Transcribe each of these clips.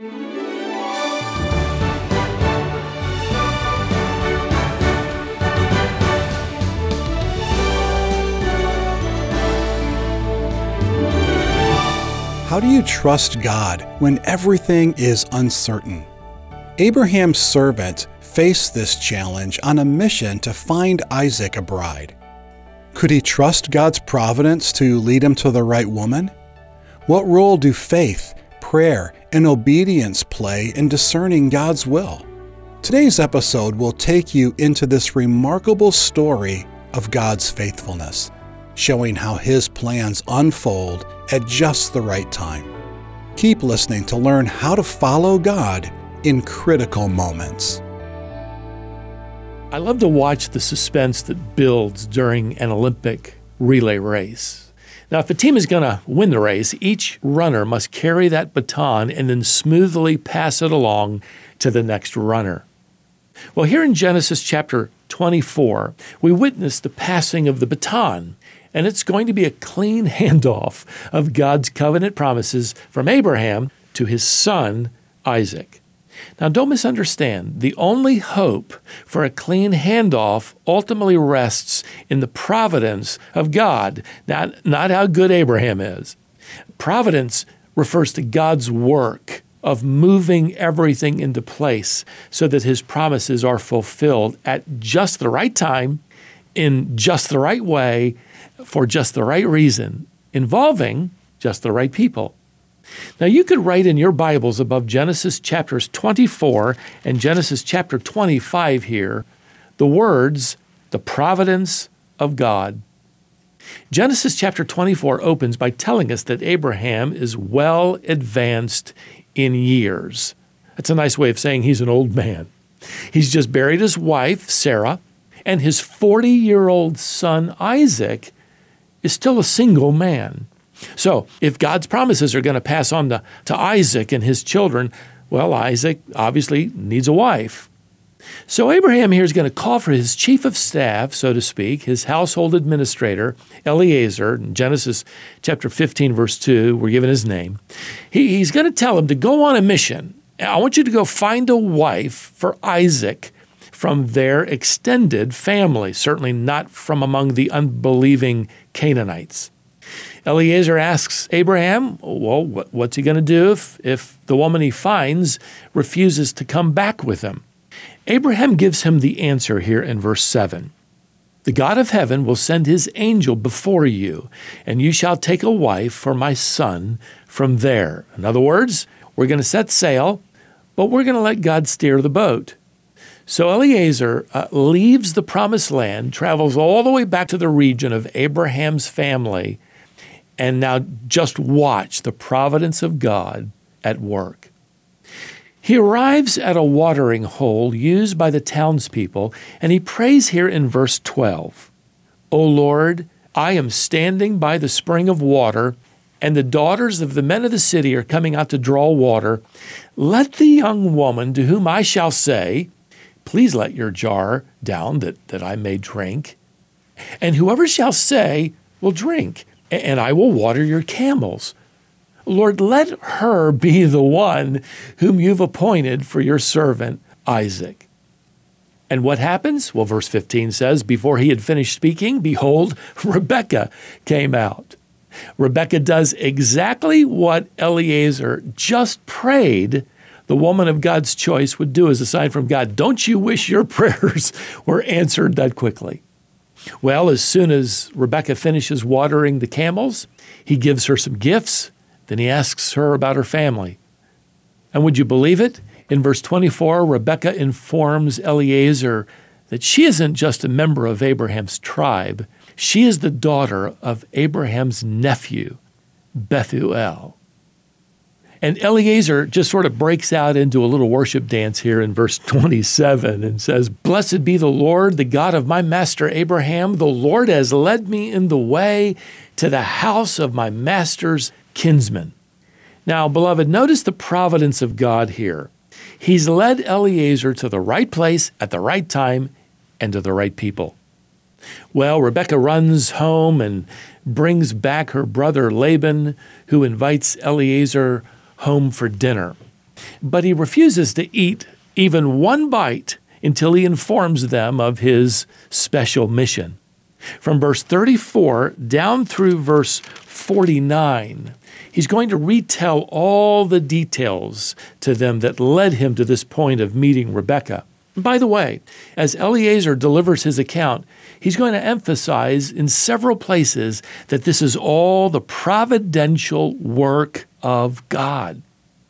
How do you trust God when everything is uncertain? Abraham's servant faced this challenge on a mission to find Isaac a bride. Could he trust God's providence to lead him to the right woman? What role do faith, prayer, and obedience play in discerning God's will? Today's episode will take you into this remarkable story of God's faithfulness, showing how His plans unfold at just the right time. Keep listening to learn how to follow God in critical moments. I love to watch the suspense that builds during an Olympic relay race. Now, if a team is going to win the race, each runner must carry that baton and then smoothly pass it along to the next runner. Well, here in Genesis chapter 24, we witness the passing of the baton, and it's going to be a clean handoff of God's covenant promises from Abraham to his son, Isaac. Now, don't misunderstand. The only hope for a clean handoff ultimately rests in the providence of God, not how good Abraham is. Providence refers to God's work of moving everything into place so that His promises are fulfilled at just the right time, in just the right way, for just the right reason, involving just the right people. Now, you could write in your Bibles above Genesis chapters 24 and Genesis chapter 25 here the words, the providence of God. Genesis chapter 24 opens by telling us that Abraham is well advanced in years. That's a nice way of saying he's an old man. He's just buried his wife, Sarah, and his 40-year-old son, Isaac, is still a single man. So if God's promises are going to pass on to Isaac and his children, well, Isaac obviously needs a wife. So Abraham here is going to call for his chief of staff, so to speak, his household administrator, Eliezer. In Genesis chapter 15, verse 2, we're given his name. He's going to tell him to go on a mission. I want you to go find a wife for Isaac from their extended family, certainly not from among the unbelieving Canaanites. Eliezer asks Abraham, well, what's he going to do if the woman he finds refuses to come back with him? Abraham gives him the answer here in verse 7. The God of heaven will send His angel before you, and you shall take a wife for my son from there. In other words, we're going to set sail, but we're going to let God steer the boat. So Eliezer leaves the promised land, travels all the way back to the region of Abraham's family, and now just watch the providence of God at work. He arrives at a watering hole used by the townspeople, and he prays here in verse 12, O Lord, I am standing by the spring of water, and the daughters of the men of the city are coming out to draw water. Let the young woman to whom I shall say, please let your jar down that I may drink. And whoever shall say will drink, and I will water your camels. Lord, let her be the one whom you've appointed for your servant Isaac. And what happens? Well, verse 15 says, before he had finished speaking, behold, Rebekah came out. Rebekah does exactly what Eliezer just prayed the woman of God's choice would do as a sign from God. Don't you wish your prayers were answered that quickly? Well, as soon as Rebekah finishes watering the camels, he gives her some gifts. Then he asks her about her family. And would you believe it? In verse 24, Rebekah informs Eliezer that she isn't just a member of Abraham's tribe. She is the daughter of Abraham's nephew, Bethuel. And Eliezer just sort of breaks out into a little worship dance here in verse 27 and says, Blessed be the Lord, the God of my master Abraham. The Lord has led me in the way to the house of my master's kinsman. Now, beloved, notice the providence of God here. He's led Eliezer to the right place at the right time and to the right people. Well, Rebekah runs home and brings back her brother Laban, who invites Eliezer home for dinner. but he refuses to eat even one bite until he informs them of his special mission. From verse 34 down through verse 49, he's going to retell all the details to them that led him to this point of meeting Rebekah. And by the way, as Eliezer delivers his account, he's going to emphasize in several places that this is all the providential work of God.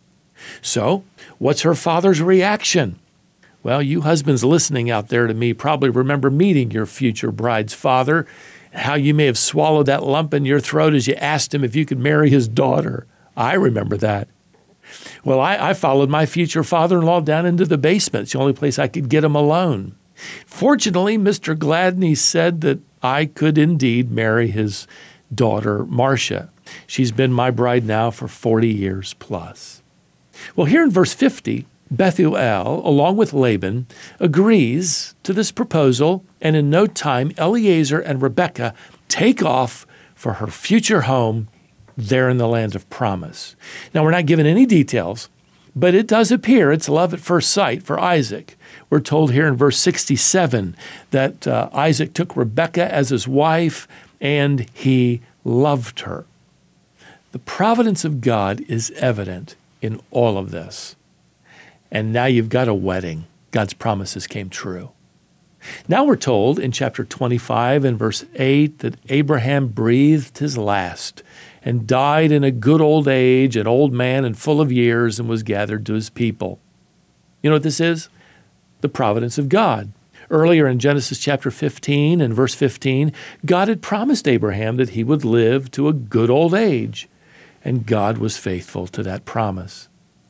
So, what's her father's reaction? Well, you husbands listening out there to me probably remember meeting your future bride's father, and how you may have swallowed that lump in your throat as you asked him if you could marry his daughter. I remember that. Well, I followed my future father-in-law down into the basement. It's the only place I could get him alone. Fortunately, Mr. Gladney said that I could indeed marry his daughter, Marcia. She's been my bride now for 40 years plus. Well, here in verse 50, Bethuel, along with Laban, agrees to this proposal, and in no time, Eliezer and Rebekah take off for her future home there in the land of promise. Now, we're not given any details, but it does appear it's love at first sight for Isaac. We're told here in verse 67 that Isaac took Rebekah as his wife, and he loved her. The providence of God is evident in all of this. And now you've got a wedding. God's promises came true. Now we're told in chapter 25 and verse 8 that Abraham breathed his last and died in a good old age, an old man and full of years, and was gathered to his people. You know what this is? The providence of God. Earlier in Genesis chapter 15 and verse 15, God had promised Abraham that he would live to a good old age, and God was faithful to that promise.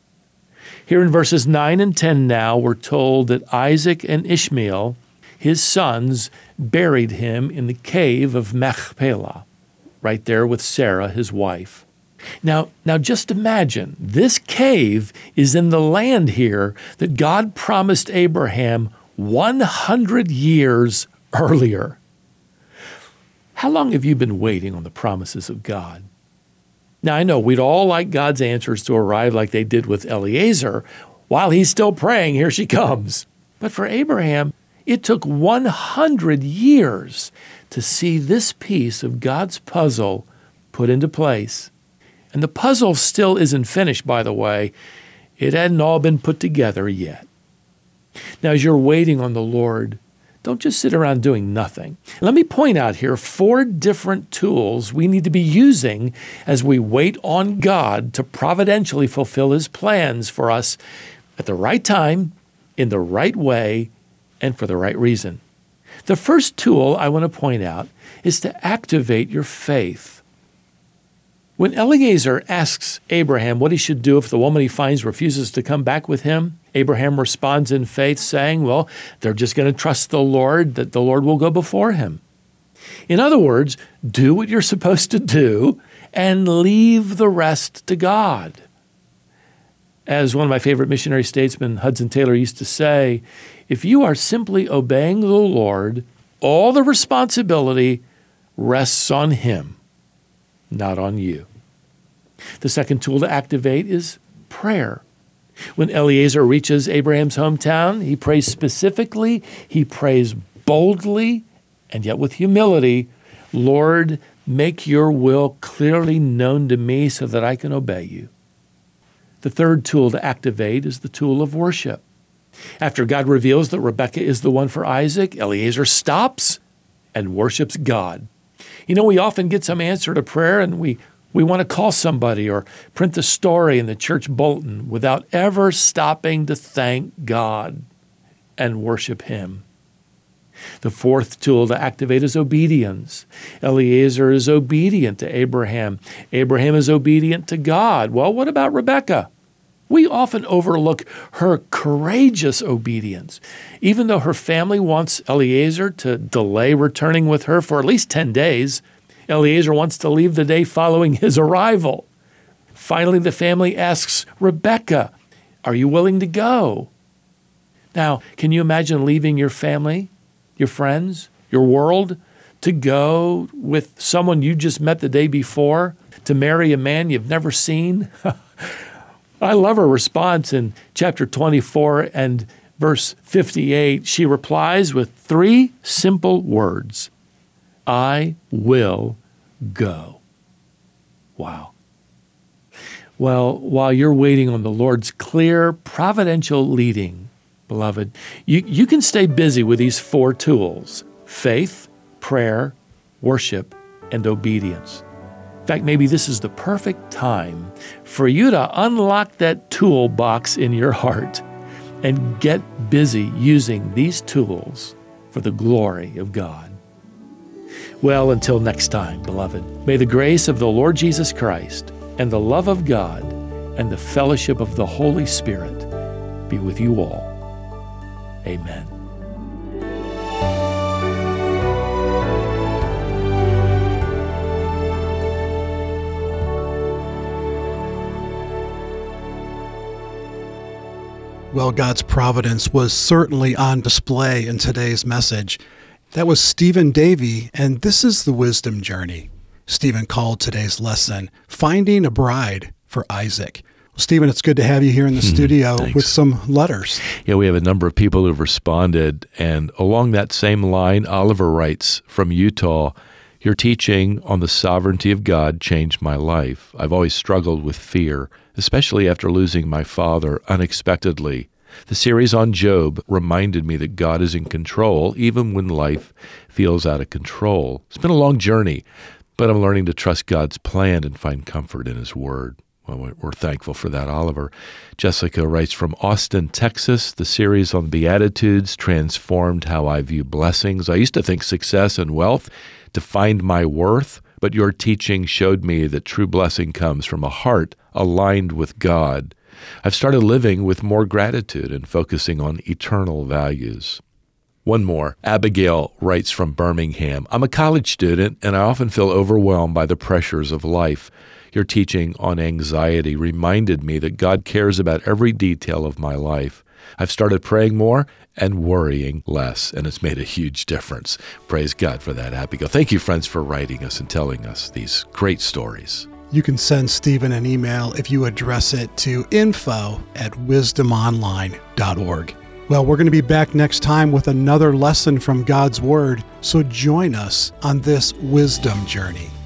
Here in verses 9 and 10 now, we're told that Isaac and Ishmael, his sons, buried him in the cave of Machpelah, right there with Sarah, his wife. Now just imagine, this cave is in the land here that God promised Abraham 100 years earlier. How long have you been waiting on the promises of God? Now, I know we'd all like God's answers to arrive like they did with Eliezer. While he's still praying, here she comes. But for Abraham, it took 100 years to see this piece of God's puzzle put into place. And the puzzle still isn't finished, by the way. It hadn't all been put together yet. Now, as you're waiting on the Lord, don't just sit around doing nothing. Let me point out here 4 different tools we need to be using as we wait on God to providentially fulfill His plans for us at the right time, in the right way, and for the right reason. The first tool I want to point out is to activate your faith. When Eliezer asks Abraham what he should do if the woman he finds refuses to come back with him, Abraham responds in faith saying, well, they're just going to trust the Lord, that the Lord will go before him. In other words, do what you're supposed to do and leave the rest to God. As one of my favorite missionary statesmen, Hudson Taylor, used to say, if you are simply obeying the Lord, all the responsibility rests on Him, not on you. The second tool to activate is prayer. When Eliezer reaches Abraham's hometown, he prays specifically, he prays boldly, and yet with humility, Lord, make your will clearly known to me so that I can obey you. The third tool to activate is the tool of worship. After God reveals that Rebekah is the one for Isaac, Eliezer stops and worships God. You know, we often get some answer to prayer and we want to call somebody or print the story in the church bulletin without ever stopping to thank God and worship Him. The fourth tool to activate is obedience. Eliezer is obedient to Abraham. Abraham is obedient to God. Well, what about Rebekah? We often overlook her courageous obedience. Even though her family wants Eliezer to delay returning with her for at least 10 days, Eliezer wants to leave the day following his arrival. Finally, the family asks Rebekah, are you willing to go? Now, can you imagine leaving your family, your friends, your world, to go with someone you just met the day before, to marry a man you've never seen? I love her response in chapter 24 and verse 58. She replies with 3 simple words: I will go. Wow. Well, while you're waiting on the Lord's clear, providential leading, beloved, you can stay busy with these 4 tools: faith, prayer, worship, and obedience. In fact, maybe this is the perfect time for you to unlock that toolbox in your heart and get busy using these tools for the glory of God. Well, until next time, beloved, may the grace of the Lord Jesus Christ and the love of God and the fellowship of the Holy Spirit be with you all. Amen. Well, God's providence was certainly on display in today's message. That was Stephen Davey, and this is the Wisdom Journey. Stephen called today's lesson, Finding a Bride for Isaac. Well, Stephen, it's good to have you here in the studio with some letters. Yeah, we have a number of people who've responded, and along that same line, Oliver writes from Utah, your teaching on the sovereignty of God changed my life. I've always struggled with fear, especially after losing my father unexpectedly. The series on Job reminded me that God is in control, even when life feels out of control. It's been a long journey, but I'm learning to trust God's plan and find comfort in His Word. Well, we're thankful for that, Oliver. Jessica writes from Austin, Texas, the series on Beatitudes transformed how I view blessings. I used to think success and wealth defined my worth, but your teaching showed me that true blessing comes from a heart aligned with God. I've started living with more gratitude and focusing on eternal values. One more. Abigail writes from Birmingham. I'm a college student, and I often feel overwhelmed by the pressures of life. Your teaching on anxiety reminded me that God cares about every detail of my life. I've started praying more and worrying less, and it's made a huge difference. Praise God for that, Abigail. Thank you, friends, for writing us and telling us these great stories. You can send Stephen an email if you address it to info@wisdomonline.org. Well, we're going to be back next time with another lesson from God's Word, so join us on this wisdom journey.